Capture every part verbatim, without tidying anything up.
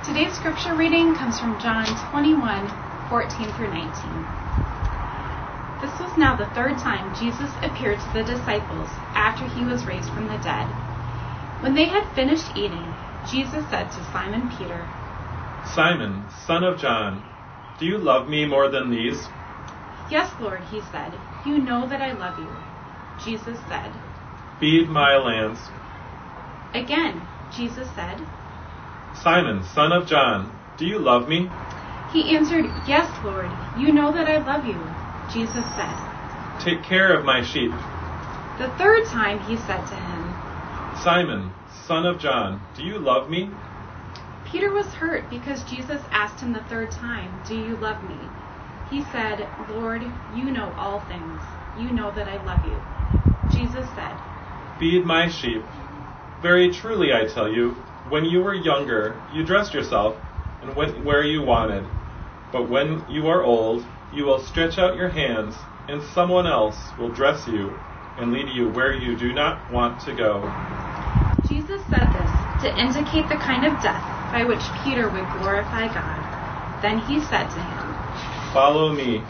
Today's scripture reading comes from John twenty-one, fourteen through nineteen. This was now the third time Jesus appeared to the disciples after he was raised from the dead. When they had finished eating, Jesus said to Simon Peter, "Simon, son of John, do you love me more than these?" "Yes, Lord," he said. "You know that I love you." Jesus said, "Feed my lambs." Again, Jesus said, "Simon, son of John, do you love me?" He answered, "Yes, Lord, you know that I love you." Jesus said, "Take care of my sheep." The third time he said to him, "Simon, son of John, do you love me?" Peter was hurt because Jesus asked him the third time, "Do you love me?" He said, "Lord, you know all things. You know that I love you." Jesus said, "Feed my sheep. Very truly I tell you, when you were younger, you dressed yourself and went where you wanted. But when you are old, you will stretch out your hands, and someone else will dress you and lead you where you do not want to go." Jesus said this to indicate the kind of death by which Peter would glorify God. Then he said to him, "Follow me."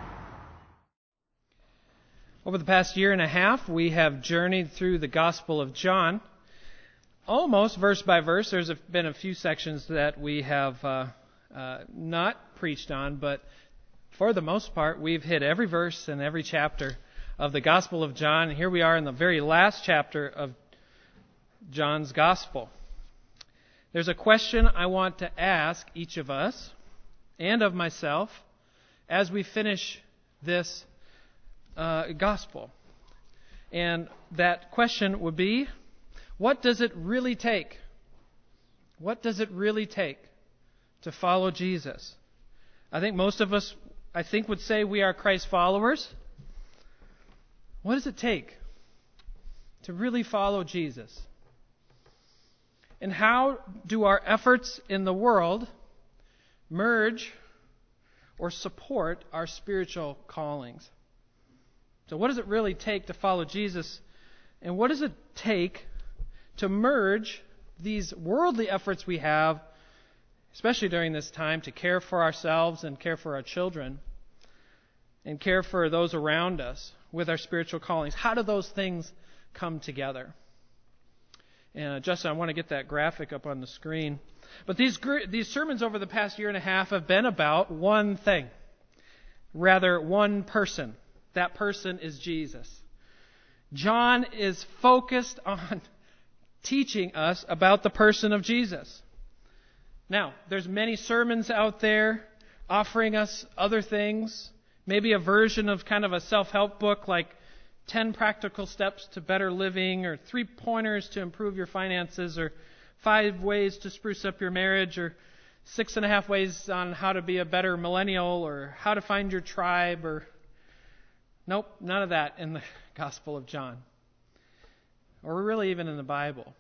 Over the past year and a half, we have journeyed through the Gospel of John, almost verse by verse. There's been a few sections that we have uh, uh, not preached on, but for the most part, we've hit every verse and every chapter of the Gospel of John. And here we are in the very last chapter of John's Gospel. There's a question I want to ask each of us and of myself as we finish this uh, Gospel. And that question would be, what does it really take? What does it really take to follow Jesus? I think most of us, I think, would say we are Christ followers. What does it take to really follow Jesus? And how do our efforts in the world merge or support our spiritual callings? So what does it really take to follow Jesus? And what does it take to merge these worldly efforts we have, especially during this time, to care for ourselves and care for our children and care for those around us with our spiritual callings? How do those things come together? And uh, Justin, I want to get that graphic up on the screen. But these gr- these sermons over the past year and a half have been about one thing. Rather, one person. That person is Jesus. John is focused on teaching us about the person of Jesus. Now, there's many sermons out there offering us other things. Maybe a version of kind of a self-help book like ten Practical Steps to Better Living, or three Pointers to Improve Your Finances, or five Ways to Spruce Up Your Marriage, or six and a half ways on how to be a better millennial, or how to find your tribe, or nope, none of that in the Gospel of John. Or really even in the Bible.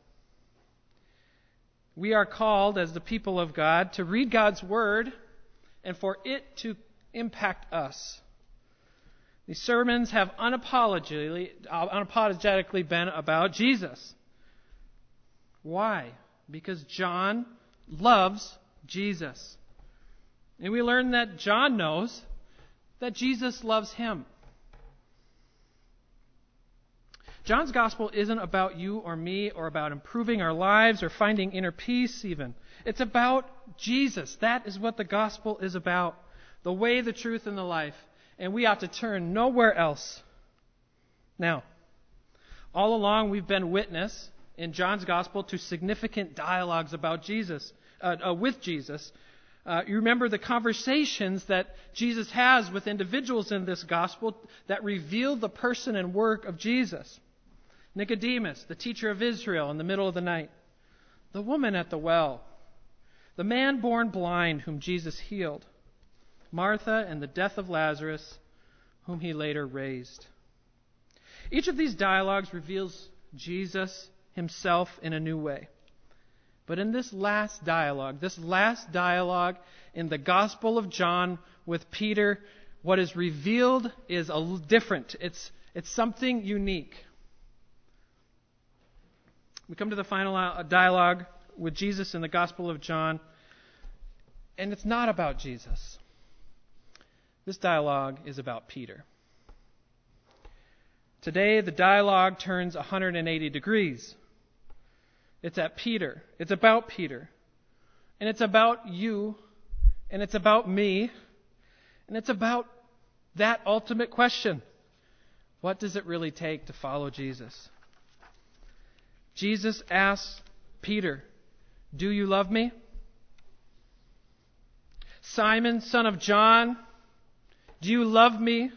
We are called as the people of God to read God's Word and for it to impact us. These sermons have unapologetically, unapologetically been about Jesus. Why? Because John loves Jesus. And we learn that John knows that Jesus loves him. John's gospel isn't about you or me or about improving our lives or finding inner peace even. It's about Jesus. That is what the gospel is about. The way, the truth, and the life. And we ought to turn nowhere else. Now, all along we've been witness in John's gospel to significant dialogues about Jesus, uh, uh, with Jesus. Uh, you remember the conversations that Jesus has with individuals in this gospel that reveal the person and work of Jesus. Nicodemus, the teacher of Israel, in the middle of the night. The woman at the well. The man born blind whom Jesus healed. Martha and the death of Lazarus, whom he later raised. Each of these dialogues reveals Jesus himself in a new way. But in this last dialogue, this last dialogue in the Gospel of John with Peter, what is revealed is a little different. It's, it's something unique. We come to the final dialogue with Jesus in the Gospel of John. And it's not about Jesus. This dialogue is about Peter. Today, the dialogue turns one hundred eighty degrees. It's at Peter. It's about Peter. And it's about you. And it's about me. And it's about that ultimate question. What does it really take to follow Jesus? Jesus asks Peter, "Do you love me?" Simon, son of John, do you love me?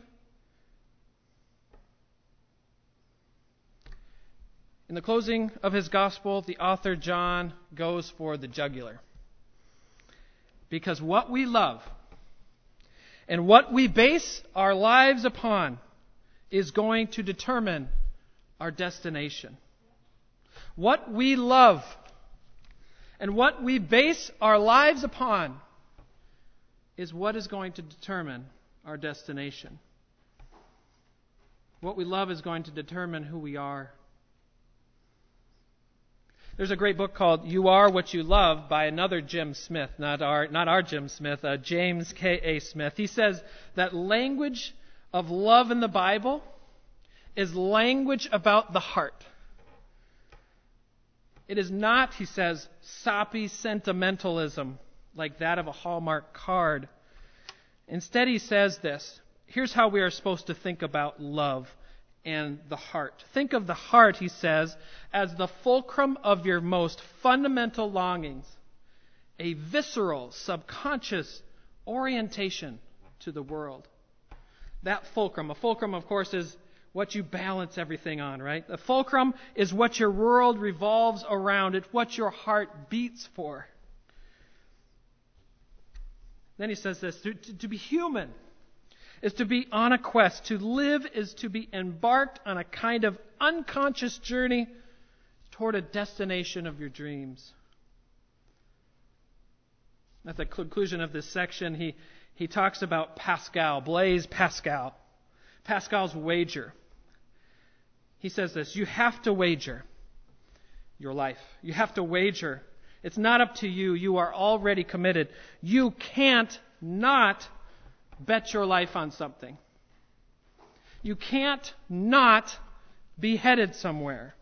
In the closing of his gospel, the author John goes for the jugular. Because what we love and what we base our lives upon is going to determine our destination. What we love and what we base our lives upon is what is going to determine our destination. What we love is going to determine who we are. There's a great book called You Are What You Love by another Jim Smith, not our, not our Jim Smith, uh, James K A. Smith. He says that language of love in the Bible is language about the heart. It is not, he says, soppy sentimentalism like that of a Hallmark card. Instead, he says this. Here's how we are supposed to think about love and the heart. Think of the heart, he says, as the fulcrum of your most fundamental longings, a visceral, subconscious orientation to the world. That fulcrum, a fulcrum, of course, is what you balance everything on, right? The fulcrum is what your world revolves around. It's what your heart beats for. Then he says this, to, to, to be human is to be on a quest. To live is to be embarked on a kind of unconscious journey toward a destination of your dreams. At the conclusion of this section, he, he talks about Pascal, Blaise Pascal, Pascal's wager. He says this, you have to wager your life. You have to wager. It's not up to you. You are already committed. You can't not bet your life on something. You can't not be headed somewhere.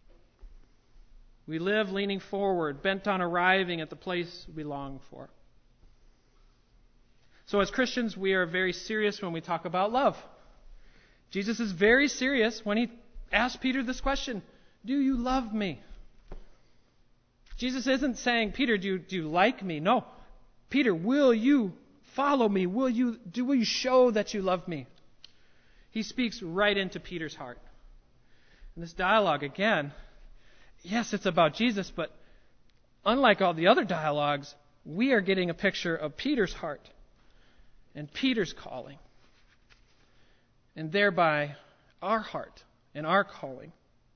We live leaning forward, bent on arriving at the place we long for. So as Christians, we are very serious when we talk about love. Jesus is very serious when he asks Peter this question, do you love me? Jesus isn't saying, Peter, do you, do you like me? No. Peter, will you follow me? Will you, do, will you show that you love me? He speaks right into Peter's heart. And this dialogue, again, yes, it's about Jesus, but unlike all the other dialogues, we are getting a picture of Peter's heart and Peter's calling, and thereby our heart and our calling.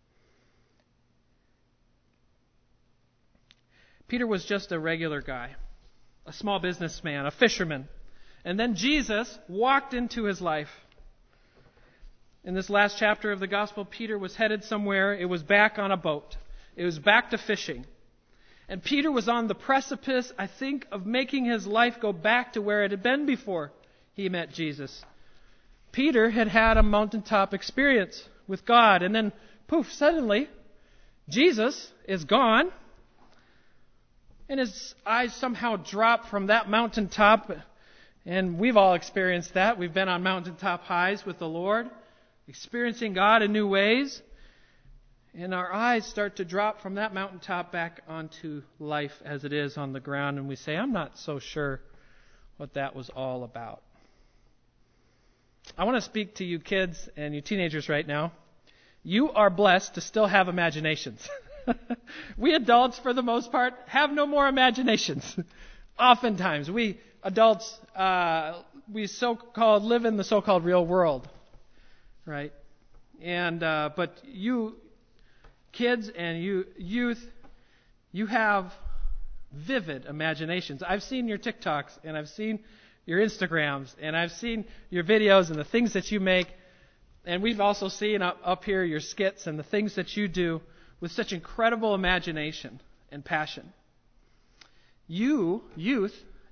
Peter was just a regular guy, a small businessman, a fisherman. And then Jesus walked into his life. In this last chapter of the gospel, Peter was headed somewhere. It was back on a boat. It was back to fishing. And Peter was on the precipice, I think, of making his life go back to where it had been before he met Jesus. Peter had had a mountaintop experience with God. And then, poof, suddenly, Jesus is gone. And his eyes somehow drop from that mountaintop. And we've all experienced that. We've been on mountaintop highs with the Lord, experiencing God in new ways. And our eyes start to drop from that mountaintop back onto life as it is on the ground. And we say, I'm not so sure what that was all about. I want to speak to you kids and you teenagers right now. You are blessed to still have imaginations. We adults, for the most part, have no more imaginations. Oftentimes, we adults, uh, we so-called live in the so-called real world, right? And uh, but you, kids and you youth, you have vivid imaginations. I've seen your TikToks and I've seen your Instagrams and I've seen your videos and the things that you make, and we've also seen up, up here your skits and the things that you do with such incredible imagination and passion. You, youth,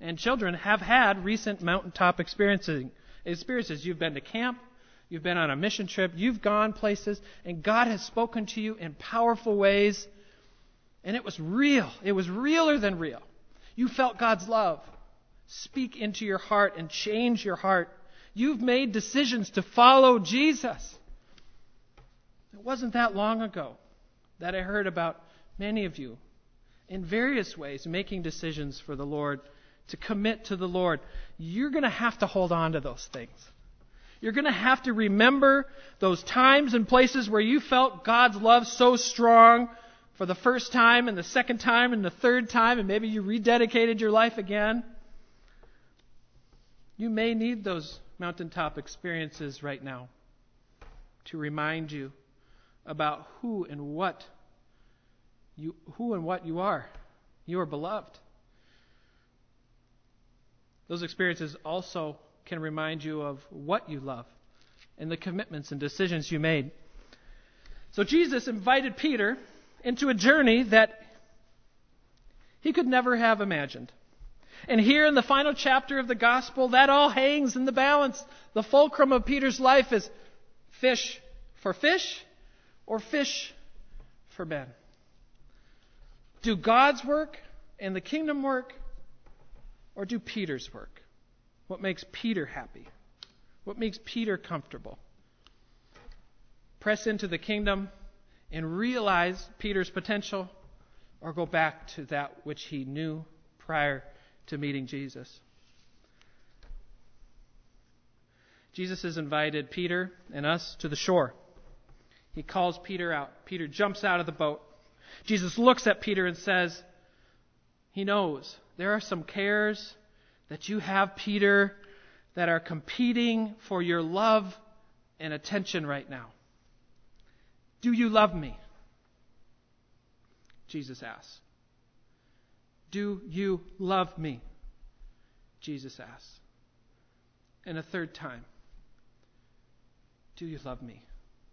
and children have had recent mountaintop experiences. experiences. You've been to camp. You've been on a mission trip. You've gone places. And God has spoken to you in powerful ways. And it was real. It was realer than real. You felt God's love speak into your heart and change your heart. You've made decisions to follow Jesus. It wasn't that long ago that I heard about many of you in various ways making decisions for the Lord, to commit to the Lord. You're going to have to hold on to those things. You're going to have to remember those times and places where you felt God's love so strong for the first time and the second time and the third time, and maybe you rededicated your life again. You may need those mountaintop experiences right now to remind you about who and what you who and what you are. You are beloved. Those experiences also can remind you of what you love and the commitments and decisions you made. So Jesus invited Peter into a journey that he could never have imagined. And here in the final chapter of the gospel, that all hangs in the balance. The fulcrum of Peter's life is fish for fish or fish for men. Do God's work and the kingdom work, or do Peter's work? What makes Peter happy? What makes Peter comfortable? Press into the kingdom and realize Peter's potential, or go back to that which he knew prior to meeting Jesus. Jesus has invited Peter and us to the shore. He calls Peter out. Peter jumps out of the boat. Jesus looks at Peter and says, he knows there are some cares that you have, Peter, that are competing for your love and attention right now. Do you love me? Jesus asks. Do you love me? Jesus asks. And a third time, do you love me?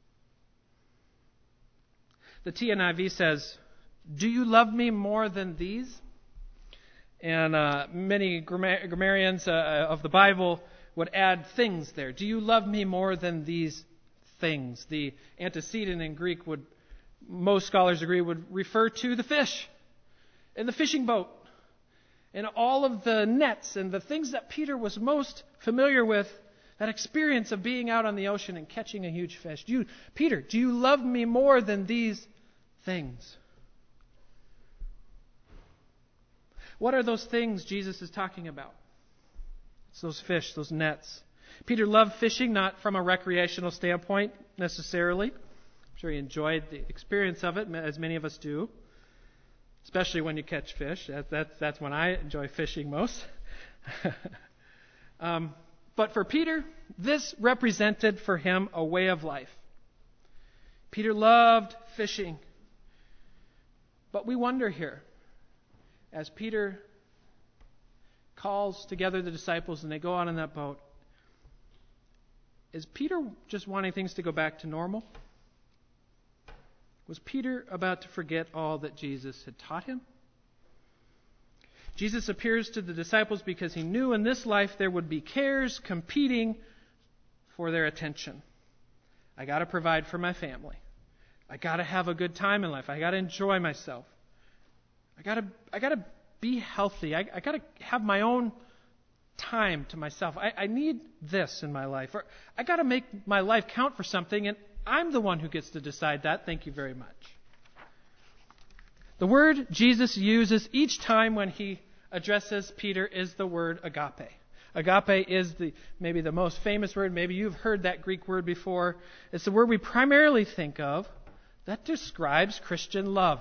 The T N I V says, do you love me more than these? And uh, many grammar- grammarians uh, of the Bible would add things there. Do you love me more than these things? The antecedent in Greek would, most scholars agree, would refer to the fish and the fishing boat and all of the nets and the things that Peter was most familiar with, that experience of being out on the ocean and catching a huge fish. Do you, Peter, do you love me more than these things? What are those things Jesus is talking about? It's those fish, those nets. Peter loved fishing, not from a recreational standpoint necessarily. I'm sure he enjoyed the experience of it, as many of us do, especially when you catch fish. That, that, that's when I enjoy fishing most. um, but for Peter, this represented for him a way of life. Peter loved fishing. But we wonder here, as Peter calls together the disciples and they go out on that boat, is Peter just wanting things to go back to normal? Was Peter about to forget all that Jesus had taught him? Jesus appears to the disciples because he knew in this life there would be cares competing for their attention. I got to provide for my family. I got to have a good time in life. I got to enjoy myself. I got to I got to be healthy. I, I got to have my own time to myself. I, I need this in my life. Or I got to make my life count for something, and I'm the one who gets to decide that. Thank you very much. The word Jesus uses each time when he addresses Peter is the word agape. Agape is the maybe the most famous word. Maybe you've heard that Greek word before. It's the word we primarily think of that describes Christian love.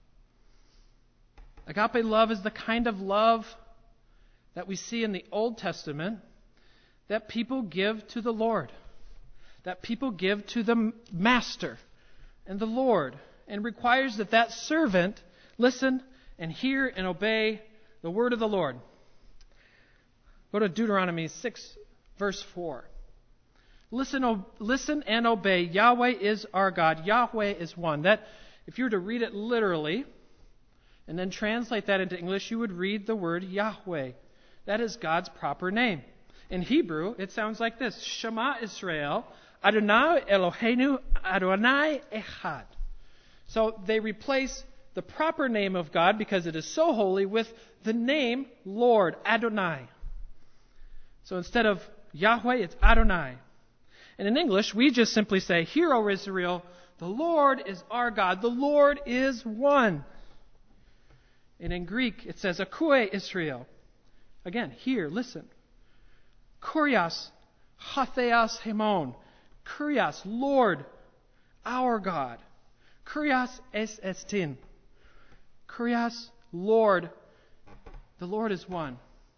Agape love is the kind of love that we see in the Old Testament that people give to the Lord, that people give to the Master and the Lord, and requires that that servant listen and hear and obey the word of the Lord. Go to Deuteronomy six, verse four. Listen, o- listen and obey. Yahweh is our God. Yahweh is one. That, if you were to read it literally and then translate that into English, you would read the word Yahweh. That is God's proper name. In Hebrew, it sounds like this: Shema Israel, Adonai Eloheinu, Adonai Echad. So they replace the proper name of God, because it is so holy, with the name Lord, Adonai. So instead of Yahweh, it's Adonai. And in English, we just simply say, "Hear, O Israel, the Lord is our God. The Lord is one." And in Greek, it says, "Akue Israel." Again, hear, listen. Kurios, Hatheas Hemon. Kurios, Lord, our God. Kurios es estin. Kurios, Lord. The Lord is one.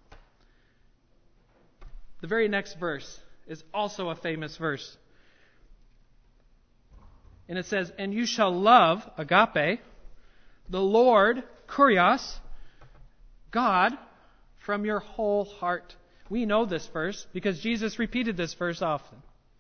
The very next verse is also a famous verse. And it says, "And you shall love," agape, "the Lord," kurios, God, "from your whole heart." We know this verse because Jesus repeated this verse often.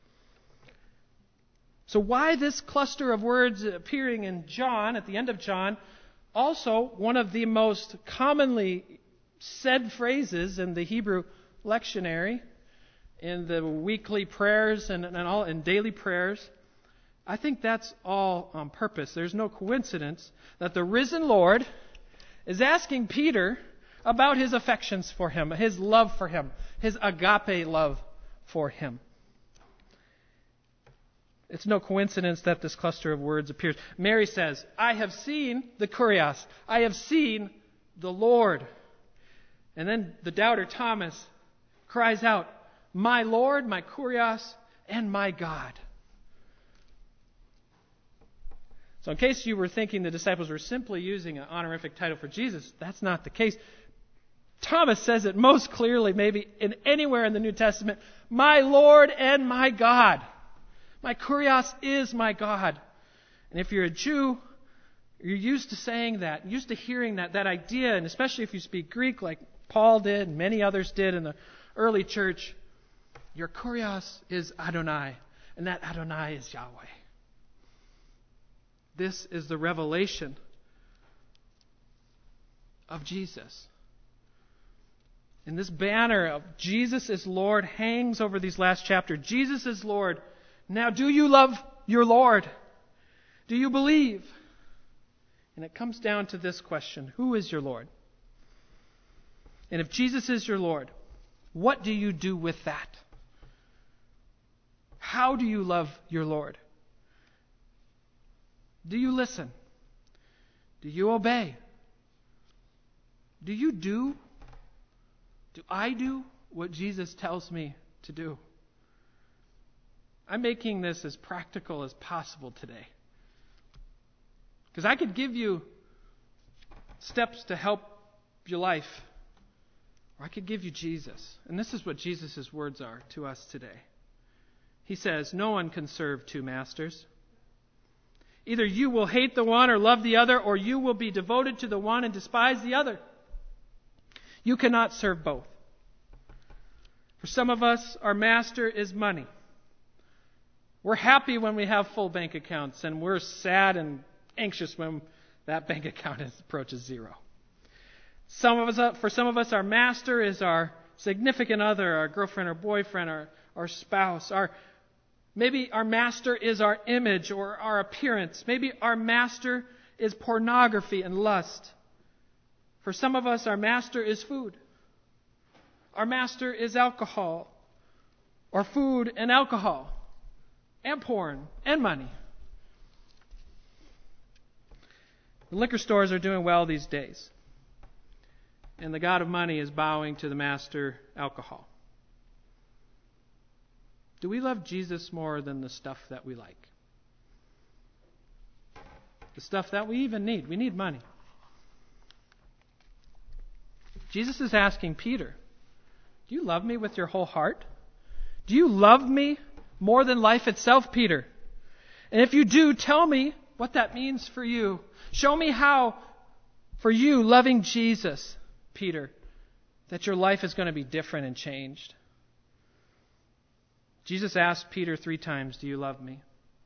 So why this cluster of words appearing in John, at the end of John? Also, one of the most commonly said phrases in the Hebrew lectionary, in the weekly prayers and, and all in daily prayers. I think that's all on purpose. There's no coincidence that the risen Lord is asking Peter about his affections for him, his love for him, his agape love for him. It's no coincidence that this cluster of words appears. Mary says, "I have seen the kurios. I have seen the Lord." And then the doubter Thomas cries out, "My Lord, my kurios, and my God." So in case you were thinking the disciples were simply using an honorific title for Jesus, that's not the case. Thomas says it most clearly, maybe in anywhere in the New Testament, "My Lord and my God." My kurios is my God. And if you're a Jew, you're used to saying that, used to hearing that, that idea, and especially if you speak Greek like Paul did and many others did in the early church, your kurios is Adonai, and that Adonai is Yahweh. This is the revelation of Jesus. And this banner of Jesus is Lord hangs over these last chapters. Jesus is Lord. Now, do you love your Lord? Do you believe? And it comes down to this question: who is your Lord? And if Jesus is your Lord, what do you do with that? How do you love your Lord? Do you listen? Do you obey? Do you do? Do I do what Jesus tells me to do? I'm making this as practical as possible today. Because I could give you steps to help your life, or I could give you Jesus. And this is what Jesus' words are to us today. He says, "No one can serve two masters. Either you will hate the one or love the other, or you will be devoted to the one and despise the other. You cannot serve both." For some of us, our master is money. We're happy when we have full bank accounts, and we're sad and anxious when that bank account approaches zero. Some of us, for some of us, our master is our significant other, our girlfriend or boyfriend, our, our spouse. Our, maybe our master is our image or our appearance. Maybe our master is pornography and lust. For some of us, our master is food. Our master is alcohol, or food and alcohol, and porn, and money. The liquor stores are doing well these days. And the god of money is bowing to the master alcohol. Do we love Jesus more than the stuff that we like? The stuff that we even need. We need money. Jesus is asking Peter, do you love me with your whole heart? Do you love me more than life itself, Peter? And if you do, tell me what that means for you. Show me how, for you, loving Jesus, Peter, that your life is going to be different and changed. Jesus asked Peter three times, do you love me?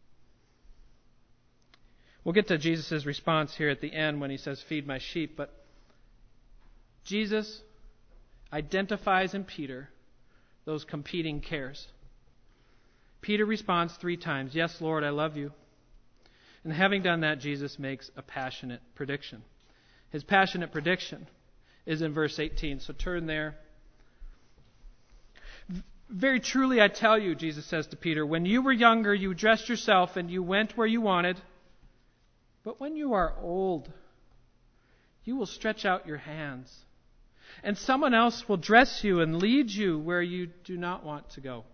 We'll get to Jesus' response here at the end when he says, feed my sheep. But Jesus, identifies in Peter those competing cares. Peter responds three times, "Yes, Lord, I love you." And having done that, Jesus makes a passionate prediction. His passionate prediction is in verse eighteen. So turn there. "Very truly I tell you," Jesus says to Peter, "when you were younger, you dressed yourself and you went where you wanted. But when you are old, you will stretch out your hands, and someone else will dress you and lead you where you do not want to go."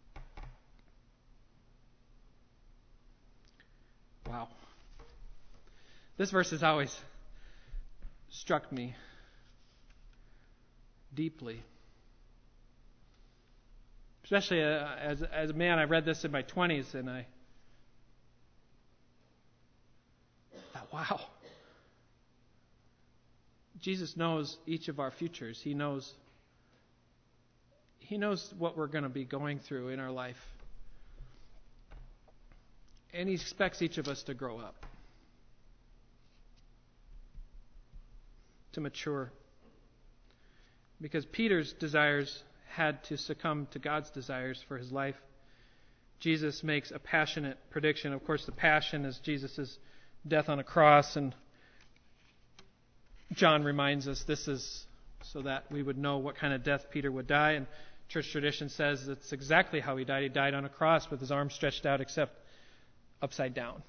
Wow. This verse has always struck me deeply. Especially uh, as, as a man, I read this in my twenties and I thought, wow. Jesus knows each of our futures. He knows, he knows what we're going to be going through in our life. And He expects each of us to grow up, to mature. Because Peter's desires had to succumb to God's desires for his life. Jesus makes a passionate prediction. Of course, the passion is Jesus' death on a cross, and John reminds us this is so that we would know what kind of death Peter would die. And church tradition says that's exactly how he died. He died on a cross with his arms stretched out except upside down.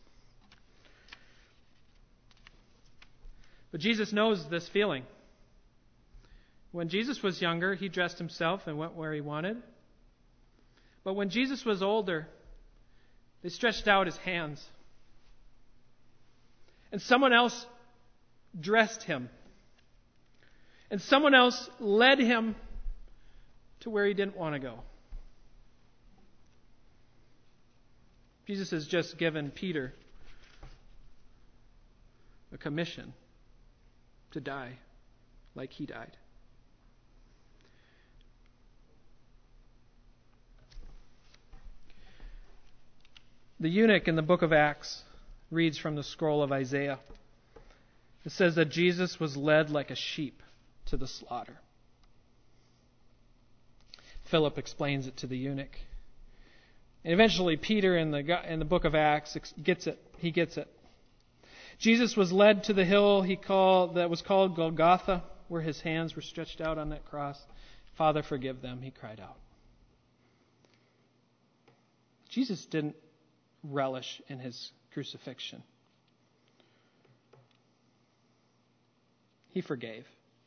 But Jesus knows this feeling. When Jesus was younger, He dressed Himself and went where He wanted. But when Jesus was older, they stretched out His hands. And someone else dressed Him. And someone else led Him to where He didn't want to go. Jesus has just given Peter a commission to die like He died. The eunuch in the book of Acts reads from the scroll of Isaiah. It says that Jesus was led like a sheep to the slaughter. Philip explains it to the eunuch. And eventually Peter in the in the book of Acts gets it. He gets it. Jesus was led to the hill he called that was called Golgotha, where His hands were stretched out on that cross. "Father, forgive them," He cried out. Jesus didn't relish in His crucifixion. He forgave.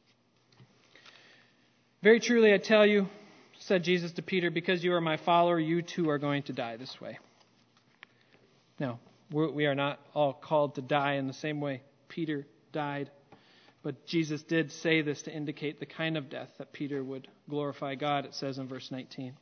"Very truly I tell you," said Jesus to Peter, "because you are my follower, you too are going to die this way." Now, we are not all called to die in the same way Peter died. But Jesus did say this to indicate the kind of death that Peter would glorify God, it says in verse nineteen.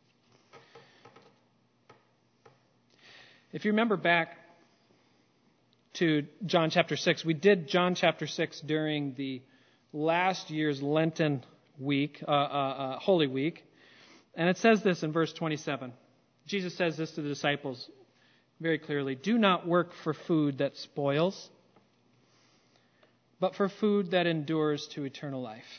If you remember back to John chapter six, we did John chapter six during the last year's Lenten week, uh, uh, uh, Holy Week. And it says this in verse twenty-seven. Jesus says this to the disciples very clearly. "Do not work for food that spoils, but for food that endures to eternal life.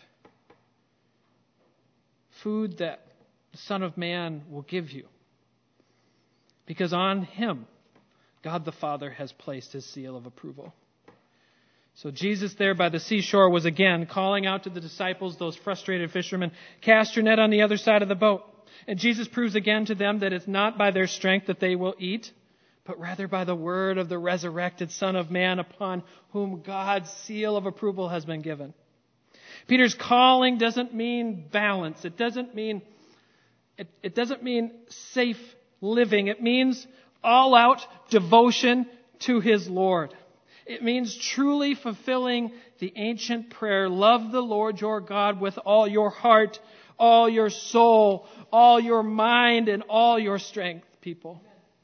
Food that the Son of Man will give you. Because on Him, God the Father has placed His seal of approval." So Jesus there by the seashore was again calling out to the disciples, those frustrated fishermen, "Cast your net on the other side of the boat." And Jesus proves again to them that it's not by their strength that they will eat, but rather by the word of the resurrected Son of Man upon whom God's seal of approval has been given. Peter's calling doesn't mean balance. It doesn't mean, it, it doesn't mean safe living. It means all-out devotion to his Lord. It means truly fulfilling the ancient prayer, "Love the Lord your God with all your heart, all your soul, all your mind, and all your strength," people.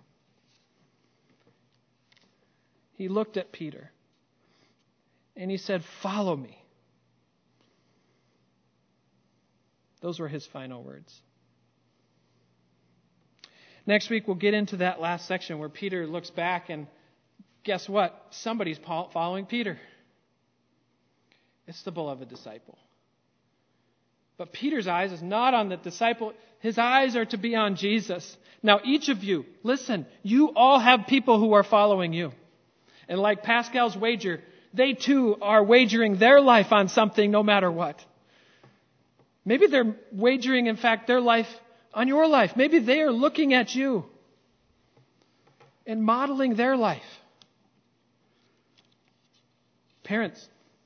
He looked at Peter and he said, "Follow me." Those were his final words. Next week we'll get into that last section where Peter looks back and guess what? Somebody's following Peter. It's the beloved disciple. But Peter's eyes is not on the disciple. His eyes are to be on Jesus. Now, each of you, listen, you all have people who are following you. And like Pascal's wager, they too are wagering their life on something no matter what. Maybe they're wagering, in fact, their life on your life. Maybe they are looking at you and modeling their life. Parents,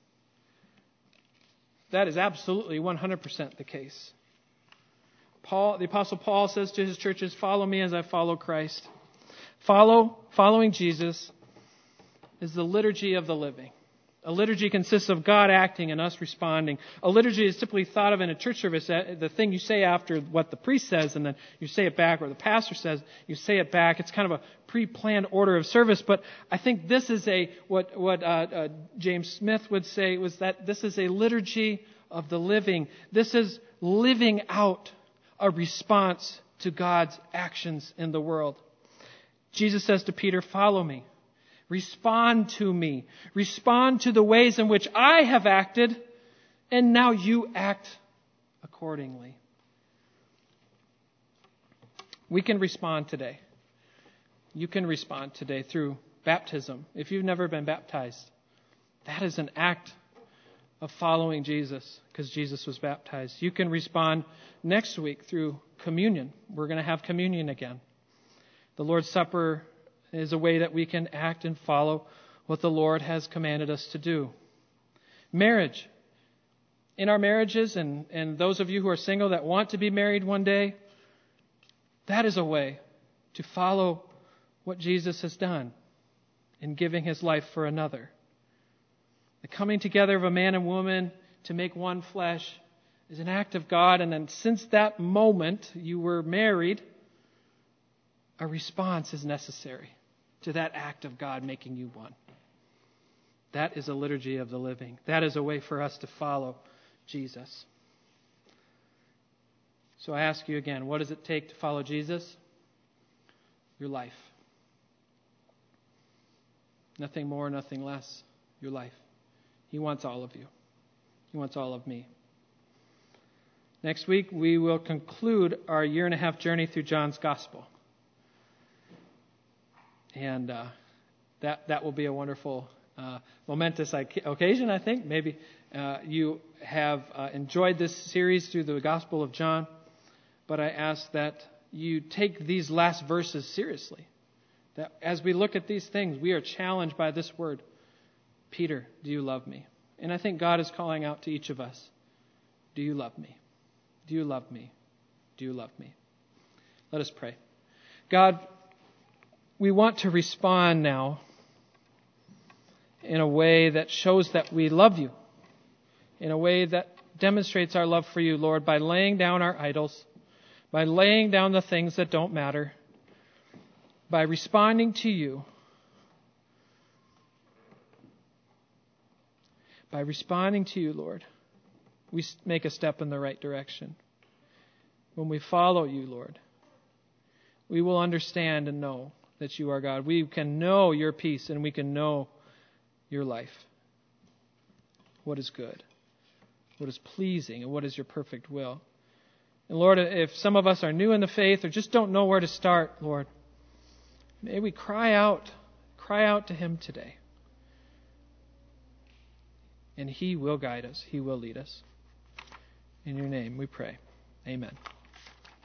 that is absolutely one hundred percent the case. Paul, the Apostle Paul says to his churches, follow me as I follow Christ. Follow, following Jesus is the liturgy of the living. A liturgy consists of God acting and us responding. A liturgy is typically thought of in a church service, the thing you say after what the priest says, and then you say it back, or the pastor says, you say it back. It's kind of a pre-planned order of service. But I think this is a, what, what uh, uh, James Smith would say, was that this is a liturgy of the living. This is living out a response to God's actions in the world. Jesus says to Peter, follow me. Respond to me. Respond to the ways in which I have acted, and now you act accordingly. We can respond today. You can respond today through baptism. If you've never been baptized, that is an act of following Jesus, because Jesus was baptized. You can respond next week through communion. We're going to have communion again. The Lord's Supper is a way that we can act and follow what the Lord has commanded us to do. Marriage. In our marriages, and, and those of you who are single that want to be married one day, that is a way to follow what Jesus has done in giving his life for another. The coming together of a man and woman to make one flesh is an act of God, and then since that moment you were married, a response is necessary to that act of God making you one. That is a liturgy of the living. That is a way for us to follow Jesus. So I ask you again, what does it take to follow Jesus? Your life. Nothing more, nothing less. Your life. He wants all of you. He wants all of me. Next week, we will conclude our year and a half journey through John's Gospel. And uh, that that will be a wonderful, uh, momentous occasion, I think. Maybe uh, you have uh, enjoyed this series through the Gospel of John. But I ask that you take these last verses seriously. That as we look at these things, we are challenged by this word. Peter, do you love me? And I think God is calling out to each of us. Do you love me? Do you love me? Do you love me? Let us pray. God, we want to respond now in a way that shows that we love you, in a way that demonstrates our love for you, Lord, by laying down our idols, by laying down the things that don't matter, by responding to you, by responding to you, Lord, we make a step in the right direction. When we follow you, Lord, we will understand and know that you are God. We can know your peace and we can know your life. What is good, what is pleasing, and what is your perfect will. And Lord, if some of us are new in the faith or just don't know where to start, Lord, may we cry out, cry out to him today. And he will guide us. He will lead us. In your name we pray. Amen.